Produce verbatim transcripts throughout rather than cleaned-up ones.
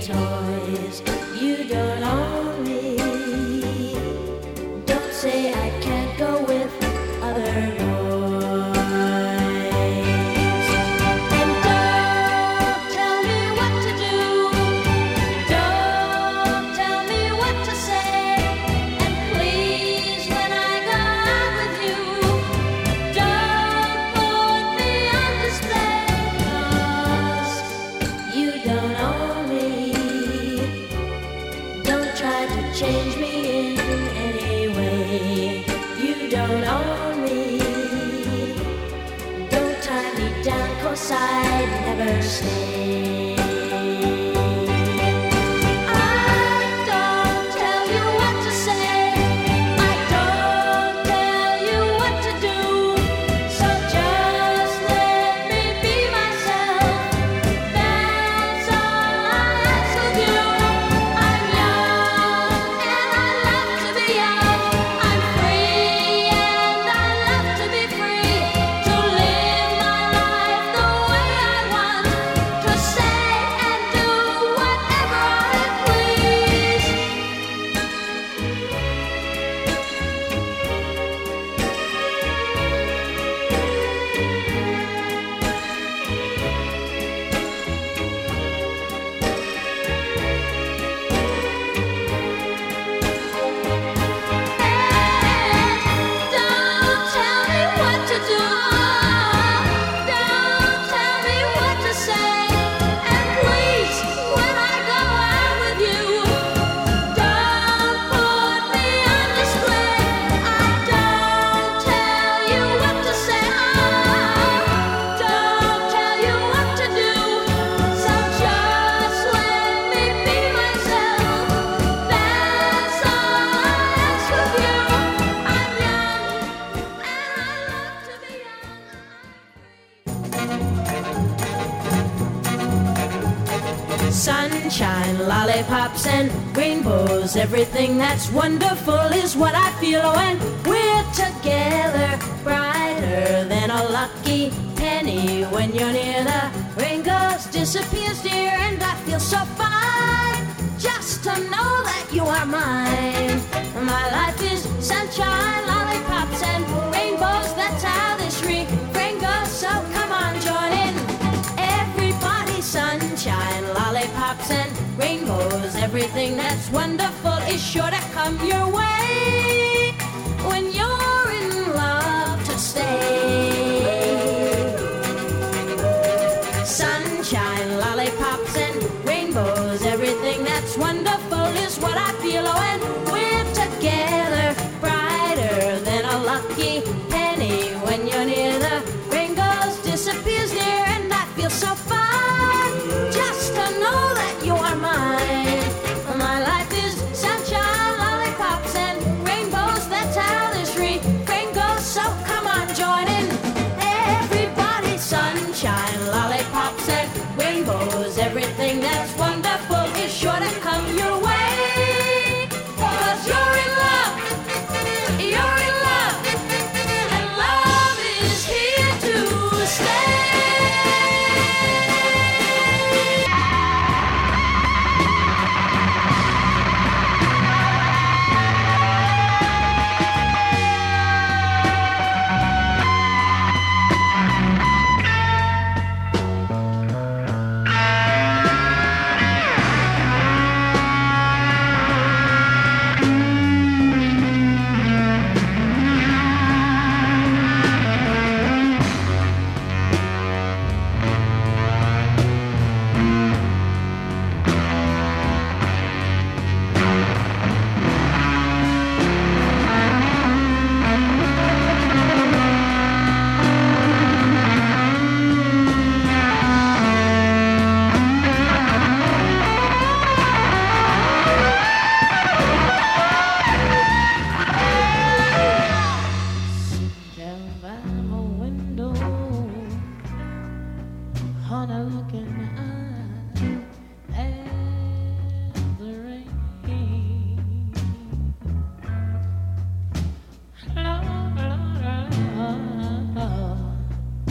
toys. You don't own me. Don't say I can't go with other boys. And don't tell me what to do. Don't tell me what to say. And please, when I go out with you, don't put me on display. 'Cause you don't own me. Don't try to change me in any way. You don't own me. Don't tie me down, 'cause I'd never stay. I don't tell you what to say. I don't tell you what to do. So just let me be myself. That's all I ask of you. I'm young and I love to be young. I'm free and I love to be free. To live my life the way I want. To say and do whatever I please. Don't tell me what to do. Don't tell me what to say. And please, when I go out with you, don't put me on display. I don't tell you what to say. Don't tell you what to do. So just let me be myself. That's all I ask of you. I'm young and I love to be young. Sunshine, lollipops, and rainbows. Everything that's wonderful is what I feel when we're together. Brighter than a lucky penny when you're near. The rain goes, disappears, dear, and I feel so fine just to know that you are mine. My life is sunshine, lollipops, and rainbows. That's how this refrain goes. So come on, join in. Everybody, sunshine, lollipops, and rainbows. Everything that's wonderful is sure to come your way when you're in love to stay. Sunshine, lollipops, and rainbows. Everything that's wonderful is what I feel when we're together. Brighter than a lucky penny when you're near. The rain goes, disappears, dear, and I feel so fine just to know that you are mine. My life is sunshine, lollipops, and rainbows. That's how this refrain goes. So come on, join in. Everybody, sunshine, lollipops, and rainbows. Everything that's wonderful is sure to come your way. 'Cause you're in love. You're in love. And love is here to stay.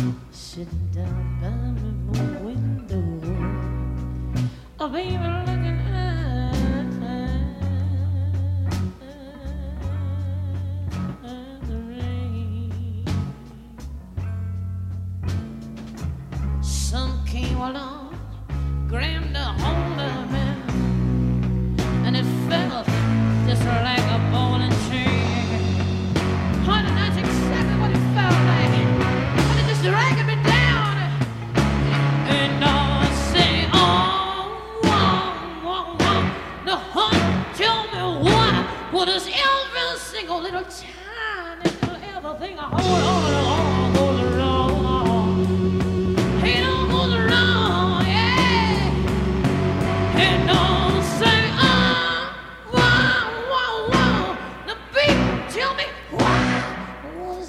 sitting down by my window. Oh, baby, looking Now, honey, tell me why. What is every single little tiny little everything I hold on, on goes wrong? It all goes wrong, yeah. And don't say, oh, wow, wow, wow. Now, baby, tell me why was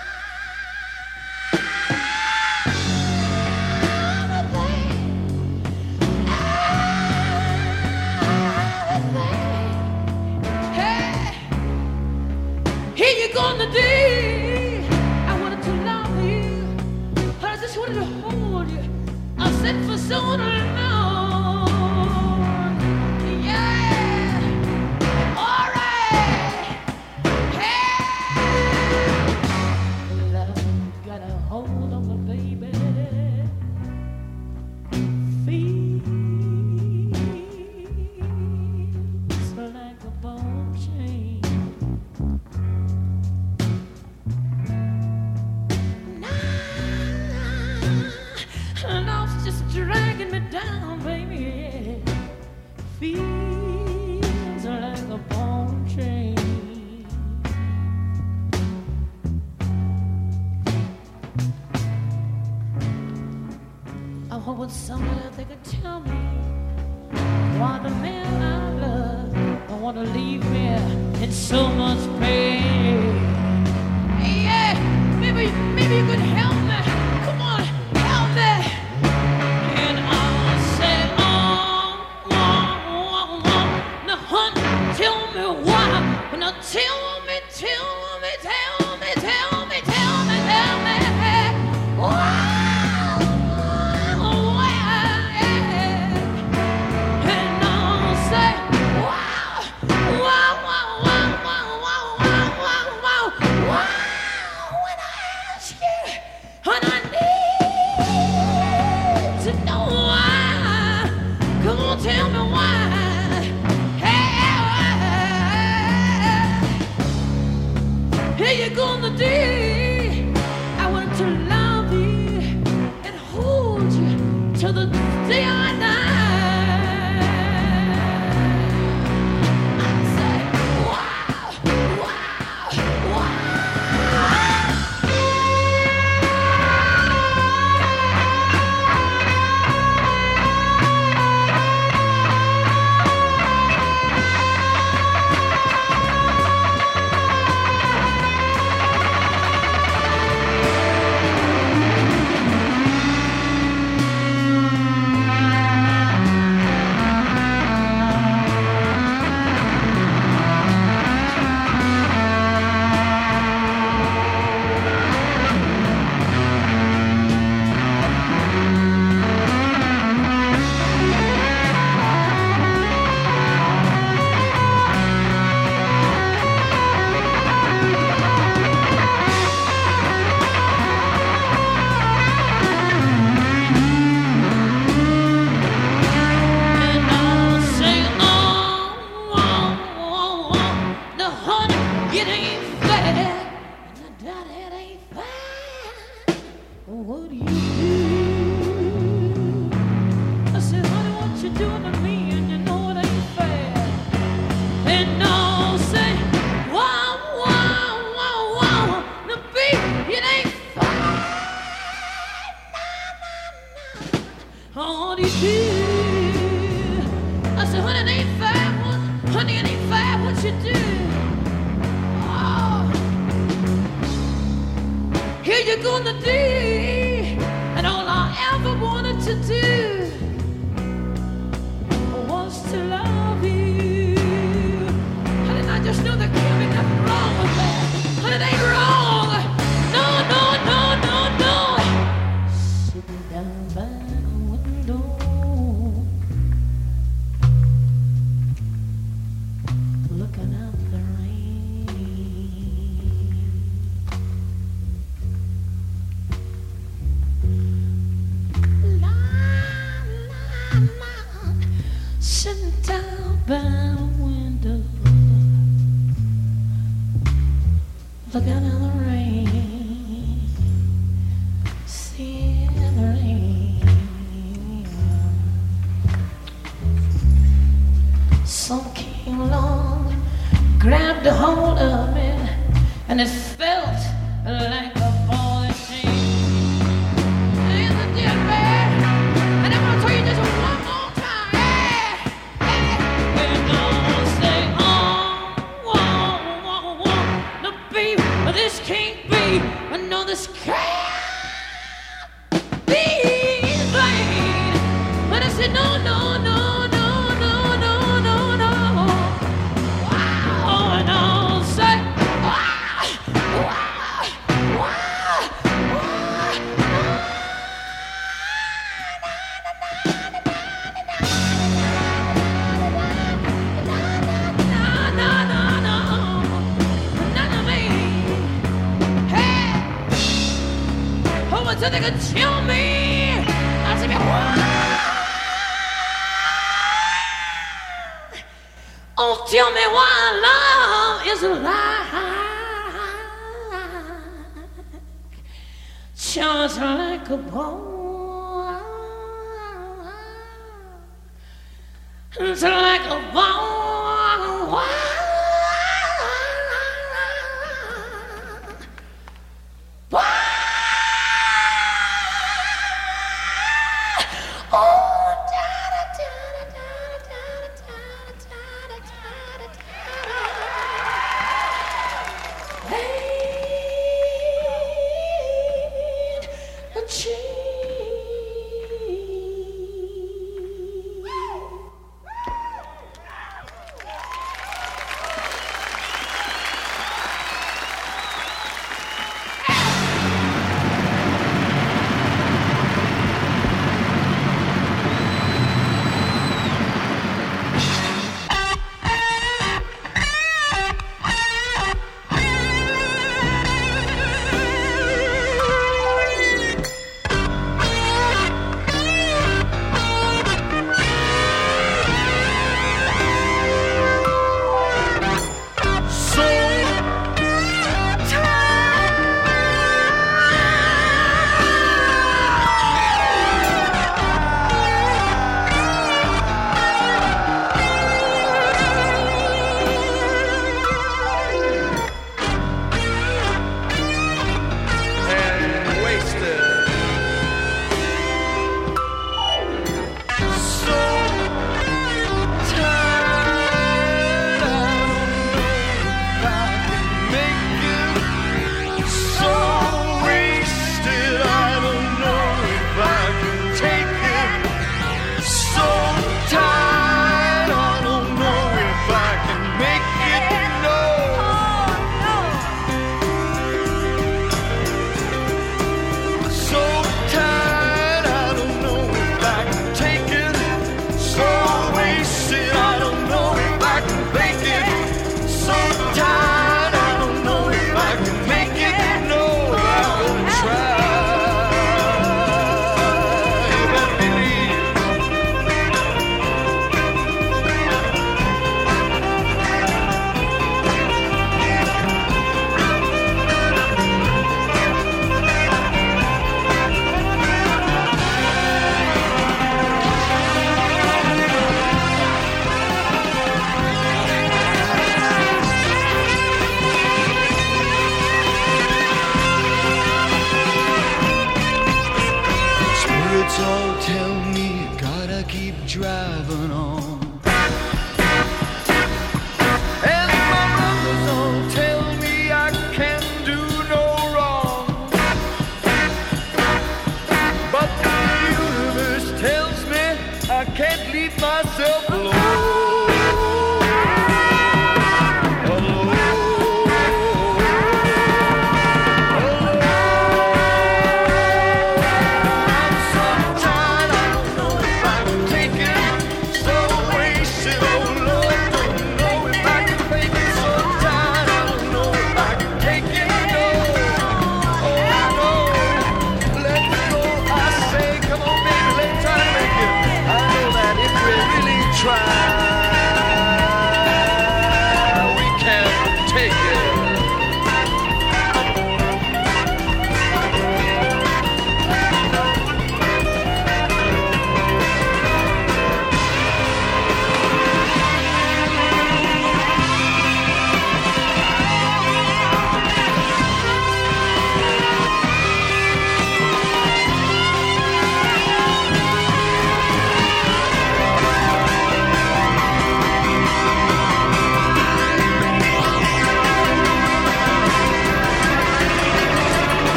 here you gonna do? I wanted to love you, I just wanted to hold you. I said for so long, yeah. All right, hey, love got a hold on me, baby. Feels like a bone chain. Love's just dragging me down, baby. Feels like a bone chain. I hope somebody they could tell me why the man I love don't want to leave me in so much pain. Yeah, maybe, maybe you could help me. Come on, help me. And I'll say, oh, oh, oh, oh. Now, honey, tell me why. Now, tell me, tell me, tell me, tell me, tell me, tell me why. Tell me why. Hey, hey, you gonna do? I wanted to love you and hold you till the day I die. I say, wow, wow, wow. What do you do? I said, honey, what you doing to me? And you know it ain't fair. And I'll say, wow, wow, wow, wow. The beat, it ain't fair. Nah, nah, nah. Oh, what do you do? I said, honey, it ain't fair. What? Honey, it ain't fair what you do. Oh. Here you gonna do. And all I ever wanted to do was to love you. Honey, I just know there can't be nothing wrong with that. Honey, it ain't wrong. No, no, no, no, no. Sitting down by the window, looking out the sitting down by the window, looking at the rain, seeing the rain. Some came along, grabbed a hold of me, and it felt like a ball and chain. And the dear man, and I'm gonna tell you this one more time. Hey, hey, we're gonna stay on, on, on, on. The beat, but this can't be. I know this can't be played. But I said no, no, no. So they could chill me. I said, oh, tell me why love is like, just like a ball, it's like a ball. all tell me gotta keep driving on. And my brothers all tell me I can do no wrong. But the universe tells me I can't leave myself alone.